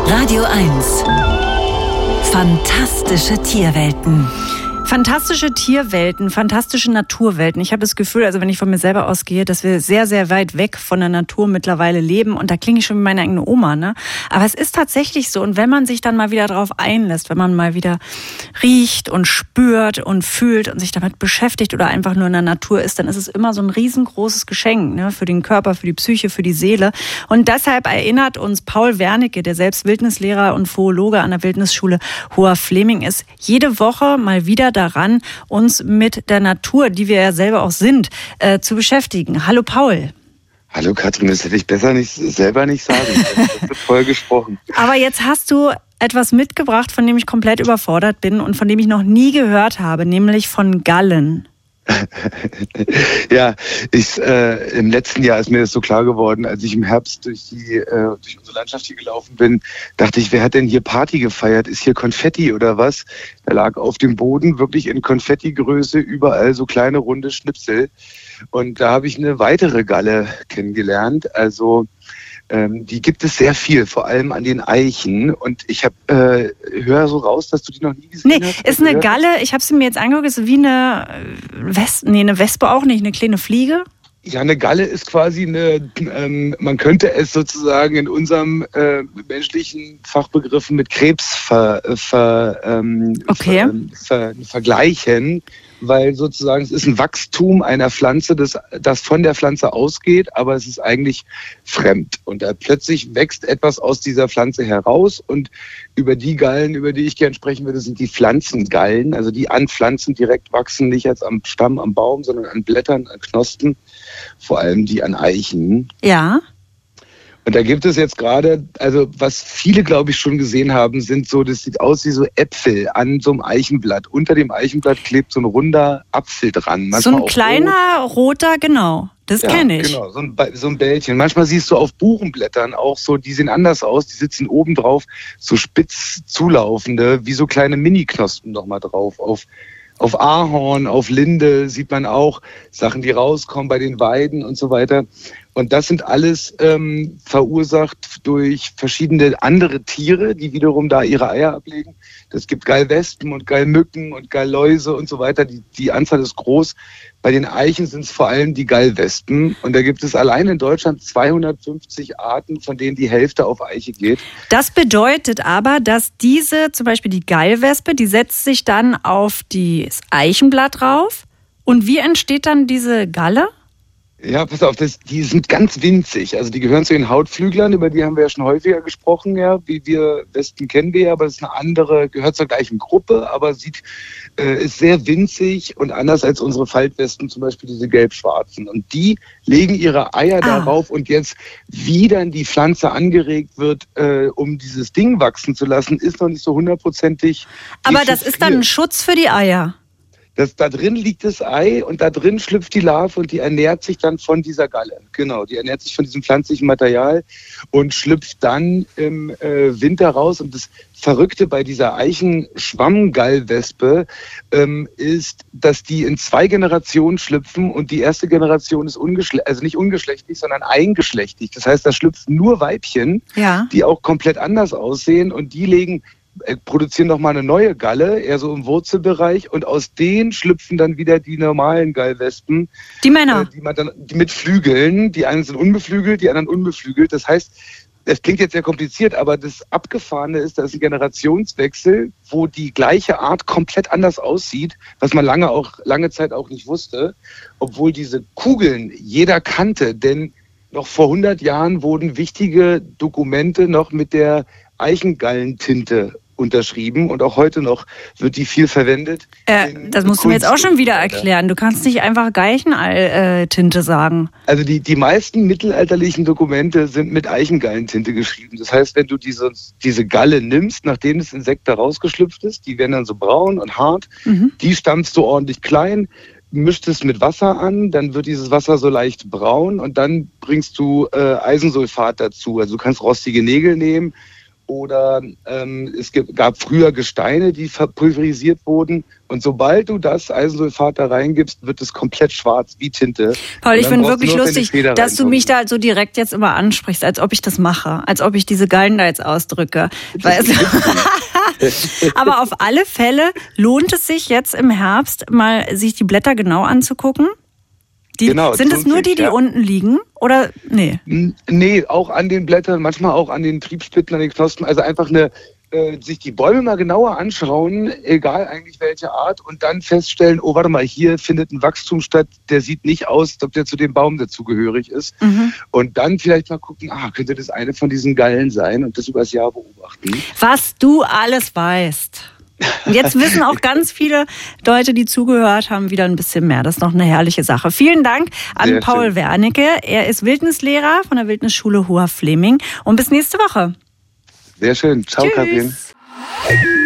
Radio 1. Fantastische Tierwelten. Fantastische Tierwelten, fantastische Naturwelten. Ich habe das Gefühl, also wenn ich von mir selber ausgehe, dass wir sehr, sehr weit weg von der Natur mittlerweile leben. Und da klinge ich schon wie meine eigene Oma, ne? Aber es ist tatsächlich so. Und wenn man sich dann mal wieder darauf einlässt, wenn man mal wieder riecht und spürt und fühlt und sich damit beschäftigt oder einfach nur in der Natur ist, dann ist es immer so ein riesengroßes Geschenk, ne? Für den Körper, für die Psyche, für die Seele. Und deshalb erinnert uns Paul Wernicke, der selbst Wildnislehrer und Zoologe an der Wildnisschule Hoher Fleming ist, jede Woche mal wieder daran, uns mit der Natur, die wir ja selber auch sind, zu beschäftigen. Hallo Paul. Hallo Katrin, das hätte ich besser selber nicht sagen können. Das ist voll gesprochen. Aber jetzt hast du etwas mitgebracht, von dem ich komplett überfordert bin und von dem ich noch nie gehört habe, nämlich von Gallen. Ja, im letzten Jahr ist mir das so klar geworden, als ich im Herbst durch unsere Landschaft hier gelaufen bin, dachte ich, wer hat denn hier Party gefeiert? Ist hier Konfetti oder was? Da lag auf dem Boden wirklich in Konfettigröße überall so kleine runde Schnipsel. Und da habe ich eine weitere Galle kennengelernt. Also die gibt es sehr viel, vor allem an den Eichen. Und ich höre so raus, dass du die noch nie gesehen hast. Nee, ist eine Galle, ich habe sie mir jetzt angeguckt, ist wie eine Wespe, eine Wespe auch nicht, eine kleine Fliege. Ja, eine Galle ist quasi man könnte es sozusagen in unserem menschlichen Fachbegriffen mit Krebs vergleichen, weil sozusagen es ist ein Wachstum einer Pflanze, das von der Pflanze ausgeht, aber es ist eigentlich fremd. Und da plötzlich wächst etwas aus dieser Pflanze heraus und über die Gallen, über die ich gerne sprechen würde, sind die Pflanzengallen, also die an Pflanzen direkt wachsen, nicht jetzt am Stamm, am Baum, sondern an Blättern, an Knospen, vor allem die an Eichen. Ja. Und da gibt es jetzt gerade, also was viele, glaube ich, schon gesehen haben, sind so, das sieht aus wie so Äpfel an so einem Eichenblatt. Unter dem Eichenblatt klebt so ein runder Apfel dran. Manchmal so ein kleiner roter, genau. Das kenne ich. Genau, so ein Bällchen. Manchmal siehst du auf Buchenblättern auch so, die sehen anders aus, die sitzen oben drauf, so spitz zulaufende, wie so kleine Mini-Knospen nochmal drauf. Auf Ahorn, auf Linde sieht man auch Sachen, die rauskommen bei den Weiden und so weiter. Und das sind alles verursacht durch verschiedene andere Tiere, die wiederum da ihre Eier ablegen. Das gibt Gallwespen und Gallmücken und Gallläuse und so weiter. Die Anzahl ist groß. Bei den Eichen sind es vor allem die Gallwespen. Und da gibt es allein in Deutschland 250 Arten, von denen die Hälfte auf Eiche geht. Das bedeutet aber, dass zum Beispiel die Gallwespe, die setzt sich dann auf das Eichenblatt drauf. Und wie entsteht dann diese Galle? Ja, pass auf, die sind ganz winzig. Also die gehören zu den Hautflüglern, über die haben wir ja schon häufiger gesprochen, ja. Wespen kennen wir ja, aber es ist eine andere, gehört zur gleichen Gruppe, aber ist sehr winzig und anders als unsere Faltwespen, zum Beispiel diese gelb-schwarzen. Und die legen ihre Eier darauf und jetzt, wie dann die Pflanze angeregt wird, um dieses Ding wachsen zu lassen, ist noch nicht so hundertprozentig. Aber das ist dann ein Schutz für die Eier. Da drin liegt das Ei und da drin schlüpft die Larve und die ernährt sich dann von dieser Galle. Genau, die ernährt sich von diesem pflanzlichen Material und schlüpft dann im Winter raus. Und das Verrückte bei dieser Eichenschwammgallwespe ist, dass die in 2 Generationen schlüpfen und die erste Generation ist nicht ungeschlechtlich, sondern eingeschlechtlich. Das heißt, da schlüpfen nur Weibchen, die auch komplett anders aussehen und die produzieren nochmal eine neue Galle, eher so im Wurzelbereich, und aus denen schlüpfen dann wieder die normalen Gallwespen. Die Männer. Die mit Flügeln, die einen sind unbeflügelt, die anderen unbeflügelt. Das heißt, es klingt jetzt sehr kompliziert, aber das Abgefahrene ist, da ist ein Generationswechsel, wo die gleiche Art komplett anders aussieht, was man lange Zeit auch nicht wusste, obwohl diese Kugeln jeder kannte, denn noch vor 100 Jahren wurden wichtige Dokumente noch mit der Eichengallentinte unterschrieben und auch heute noch wird die viel verwendet. Das musst du mir jetzt auch schon wieder erklären. Du kannst nicht einfach Eichentinte sagen. Also die meisten mittelalterlichen Dokumente sind mit Eichengallentinte geschrieben. Das heißt, wenn du diese Galle nimmst, nachdem das Insekt da rausgeschlüpft ist, die werden dann so braun und hart, die stampfst du ordentlich klein, mischt es mit Wasser an, dann wird dieses Wasser so leicht braun und dann bringst du Eisensulfat dazu. Also du kannst rostige Nägel nehmen oder es gab früher Gesteine, die pulverisiert wurden. Und sobald du das Eisensulfat da reingibst, wird es komplett schwarz wie Tinte. Paul, ich finde wirklich lustig, dass du mich da so direkt jetzt immer ansprichst, als ob ich das mache, als ob ich diese Gallen da jetzt ausdrücke. Aber auf alle Fälle lohnt es sich jetzt im Herbst mal, sich die Blätter genau anzugucken. Sind es nur die unten liegen? Oder nee? Nee, auch an den Blättern, manchmal auch an den Triebspitzen, an den Knospen. Also einfach sich die Bäume mal genauer anschauen, egal eigentlich welche Art, und dann feststellen, oh, warte mal, hier findet ein Wachstum statt, der sieht nicht aus, als ob der zu dem Baum dazugehörig ist. Mhm. Und dann vielleicht mal gucken, könnte das eine von diesen Gallen sein und das übers Jahr beobachten. Was du alles weißt. Und jetzt wissen auch ganz viele Leute, die zugehört haben, wieder ein bisschen mehr. Das ist noch eine herrliche Sache. Vielen Dank an Paul Wernicke. Er ist Wildnislehrer von der Wildnisschule Hoher Fleming. Und bis nächste Woche. Sehr schön. Ciao, Karin.